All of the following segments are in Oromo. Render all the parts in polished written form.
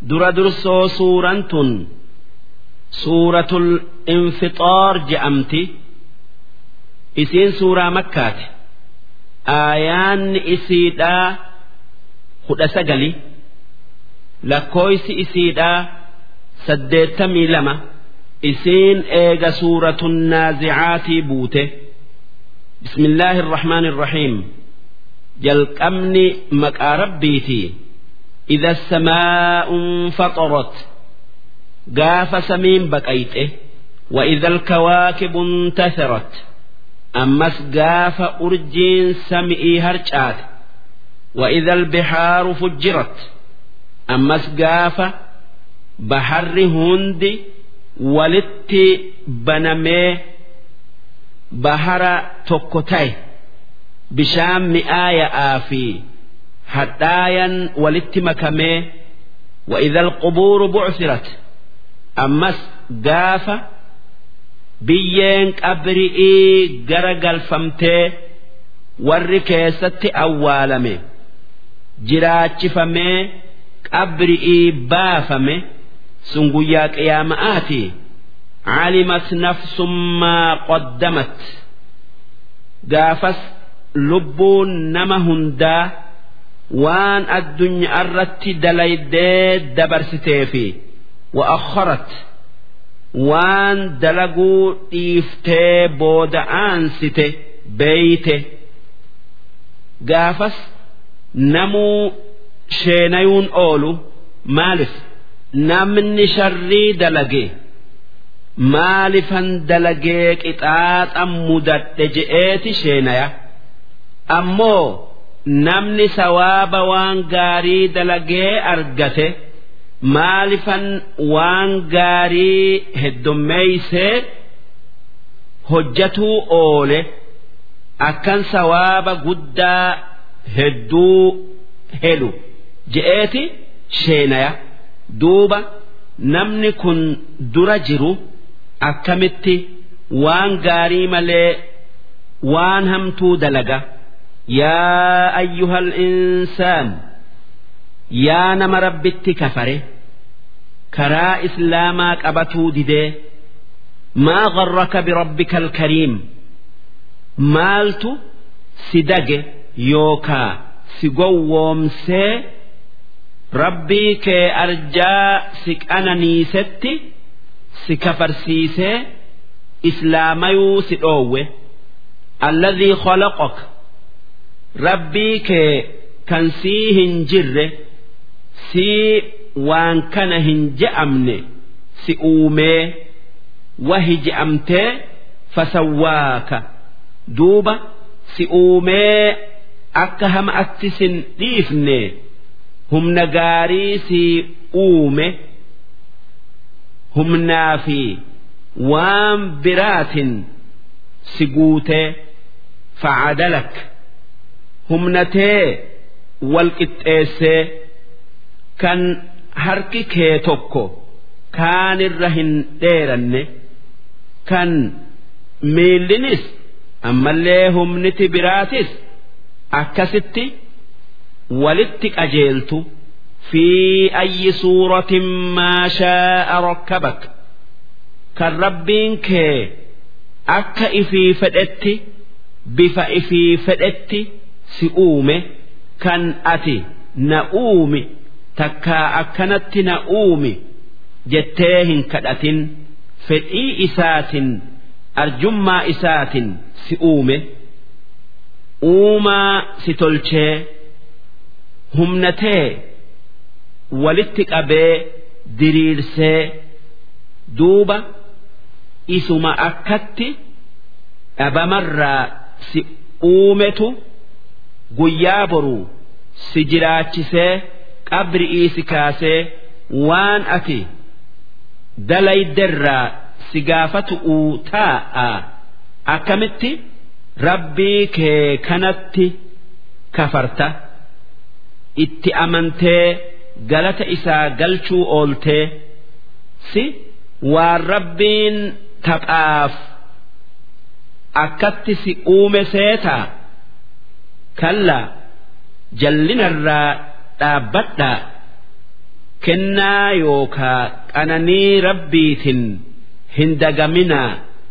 درسو سورة سورة الانفطار جأمتي إسين سورة مكة آيان إسيدا خد سجلي لكويس إسيدا سديتمي لما إسين إيجا سورة النازعات بوته بسم الله الرحمن الرحيم جلقمني مكارب بيتي إذا السماء انفطرت قاف سمين بكيته وإذا الكواكب انتثرت أمس قاف أرجين سمئي هرجات وإذا البحار فجرت أمس قاف بحر هندي ولت بنمي بحر توكوتاي بشام آية آفي حتايا ولت مكمي وإذا القبور بعثرت أمس قاف بيين قبرئي غرقل فمتي والركيست أوالمي جراج فمي قبرئي بافمي سنقياك يا مآتي علمت نفس ما قدمت قافس لبون نمهندا وان الدنيا الرت دليديد دبرستيفي وأخرت وان دلقوا إفتي بود آنستي بيتي قافس نمو شينيون أولو مالف نمني شري دلقي مالفا دلقيك إطاعت أمودت تجئيتي شينيا أمو نمني سواب وان غاري دلقي أرقته مالفا وان غاري هدوميسي هجتو أولي أكن سواب قد هدو هلو جئتي شينيا دوبا نمني كن درجرو أكمتي وان غاري ملي وان همتو دلقا يا أيها الإنسان يا نما ربتي كفره كرا إسلامك أبتو ديدي ما غرك بربك الكريم مالتو سدق يوكا سقوم سي ربي كي أرجا سك أنا نيستي سكفر سيسي إسلاميو سئوه الذي خلقك ربي كي كان سيهن جره سي وان كان هنجأمني سي أومي وهجأمته فسواك دوبا سي أومي أكهم أتسن ديفني هم نغاري سي أومي هم نافي وان برات سقوته فعدلك هم نتي والقطيسي كان harki kee tokko kaan irra hin dheeranne kan miillinis ammallee humniti biraatis akkasitti walitti qajeeltu fi ayyi suuratin maa shaa'a rakkabak kan rabbiin kee akka ifii fedhetti bifa ifii fedhetti si uume kan ati na uumi takkaa akkanatti na uumi jettee hin kadhatin fedhii isaatin arjummaa isaatin si uume uumaa si tolchee humnatee walitti qabee diriirsee duuba isuma akkatti dhabamarraa si uumetu guyyaa boruu si jiraachisee qabrii si kaasee waan ati dalayderraa si gaafatu taa'a akkamitti rabbii kee kanatti kafarta itti amantee galata isaa galchuu ooltee si waan rabbiin taphaaf akkatti si uume seetaa kallaa jallinarraa dhaabbadhaa kennaa yookaa qananii rabbiitin hin dagaminaa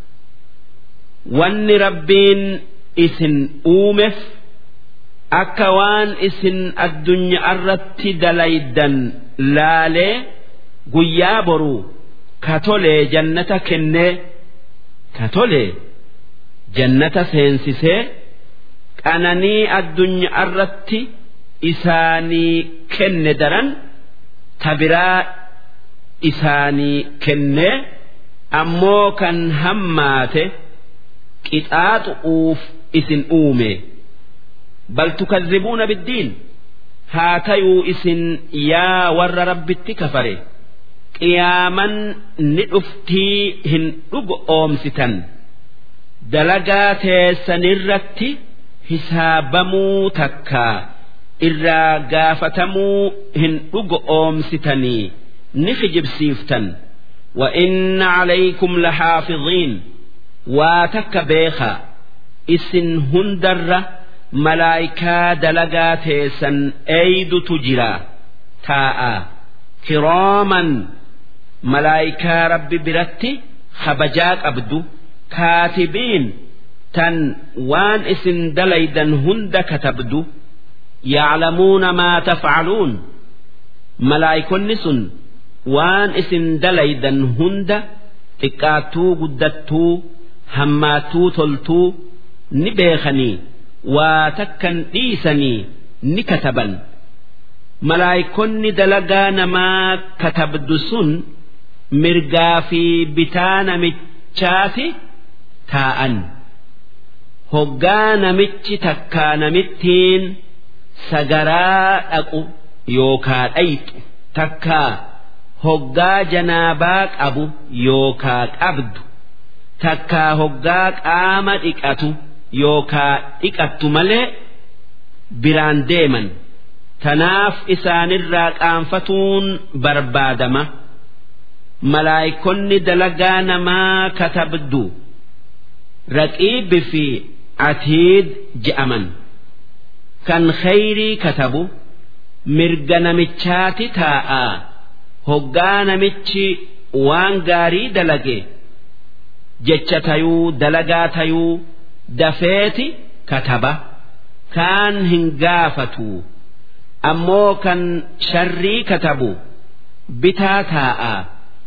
wanni rabbiin isin uumeef akka waan isin addunyaa irratti dalaydan laalee guyyaa boruu katolee jannata kennee katolee jannata seensisee qananii addunyaa irratti isaanii kenne daran tabiraa isaanii kennee ammoo kan hammaate qixaaxuuf isin uume bal tukazzibuuna biddiin haa tayuu isin yaa warra rabbitti kafare qiyaaman ni dhuftii hin dhugo oomsitan dalagaa teessanirratti hisaabamuu takkaa irraa gaafatamuu hin dhugo oomsitanii ni kijibsiiftan wa inna alaykum lahaafidhiin waa takka beekaa isin hundarra malaayikaa dalagaa teessan eeydutu jira taa'a kiraaman malaayikaa rabbi biratti kabajaa qabdu kaatibiin tan waan isin dalaydan hunda katabdu ya'lamuuna maa taf'aluun malaayikonni sun waan isin dalaydan hunda xiqqaattuu guddattuu hammaattuu toltuu ni beekanii waa takkan dhiisanii ni kataban malaayikonni dalagaa namaa katabdu sun mirgaa fi bitaa namichaati taa'an hoggaa namichi takkaa namittiin sagaraa dhaqu yookaa dhayxu takkaa hoggaa janaabaa qabu yookaa qabdu takkaa hoggaa qaama dhiqatu yookaa dhiqattu malee biraan deeman tanaaf isaanirraa qaanfatuun barbaadama malaayikonni dalagaa namaa katabdu raqiibi fi atiid je'aman kan khayrii katabu mirga namichaati taa'aa hoggaa namichi waan gaarii dalage jecha tayuu dalagaa tayuu dafeeti kataba kaan hin gaafatu ammoo kan sharrii katabu bitaa taa'aa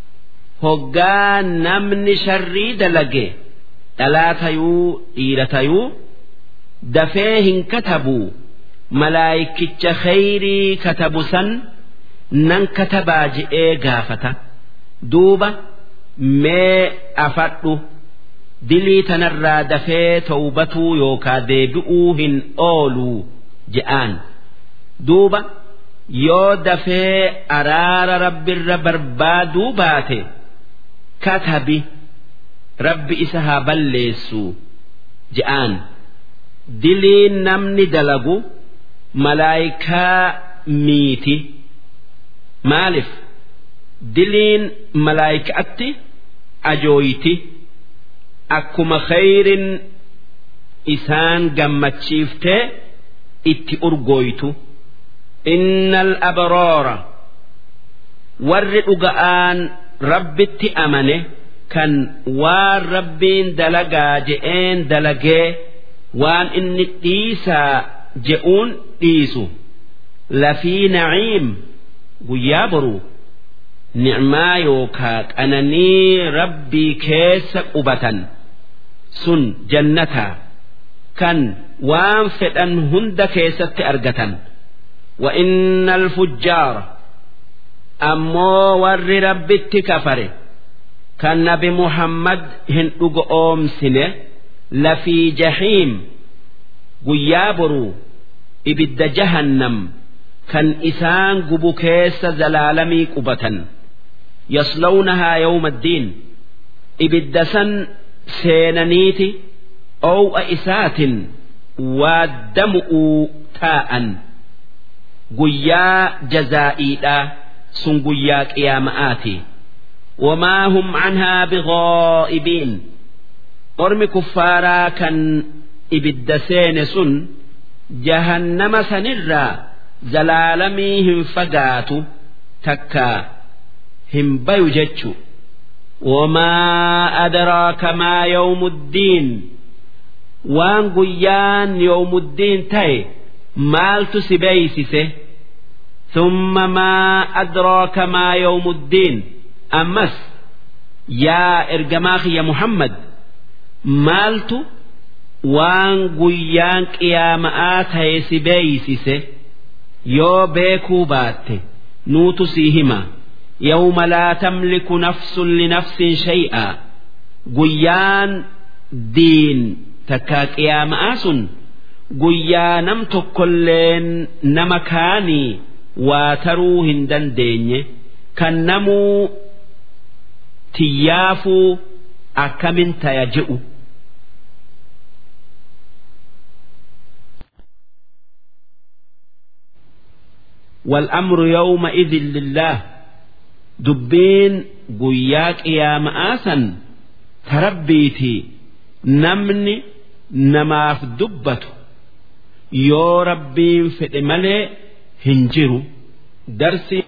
hoggaa namni sharrii dalage dhalaa tayuu dhiira tayuu dafee hin katabu malaayikicha khayrii katabu san nan katabaa je'ee gaafata duuba mee afadhu dilii tanarraa dafee tawbatuu yookaa deebi'uu hin ooluu je'aan duuba yoo dafee araara rabbirra barbaaduu baate katabi rabbi isa haa balleessu je'aan diliin namni dalagu malaayikaa miiti maalif diliin malaayikaatti ajooyti akkuma khayrin isaan gammachiiftee itti urgooytu innal abraara warri dhuga'aan rabbitti amane kan waan rabbiin dalagaa je'een dalagee waan inni dhiisaa je'uun dhiisu lafii naciim guyyaa boruu ni'maa yookaa qananii rabbii keessa qubatan sun jannataa kan waan fedhan hunda keessatti argatan wa innal fujjaara ammoo warri rabbitti kafare kan nabi muhammad hin dhugo oomsine lafii jahiim guyyaa boruu ibidda jahannam kan isaan gubu keessa zalaalamii qubatan yaslawnahaa yawma addiin ibidda san seenaniiti ow'a isaatin waaddamu'uu taa'an guyyaa jazaa'iidhaa sun guyyaa qiyaama'aati wamaa hum canhaa bighaa'ibiin ormi kuffaaraa kan ibidda seene sun jahannama sanirraa zalaalamii hin fagaatu takka hin bayu jechu. وما أدراك ما يوم الدين وان قيان يوم الدين تاي مالت سبيسسه ثم ما أدراك ما يوم الدين أمس يا إرجماخي يا محمد مالت وان قيان قيامات هي سبيسسه يو بيكو بات نوت سيهما يوم لا تملك نفس لنفس شيئا قيان دين تكاك يا مآسن قيانم تكلين نمكاني واتروهن دندين كنمو تيافو أكمن تيجئ والأمر يومئذ لله دبين قياك يا مآسا تربيتي نمني نماف دبته يو ربين في ملي هنجرو درسي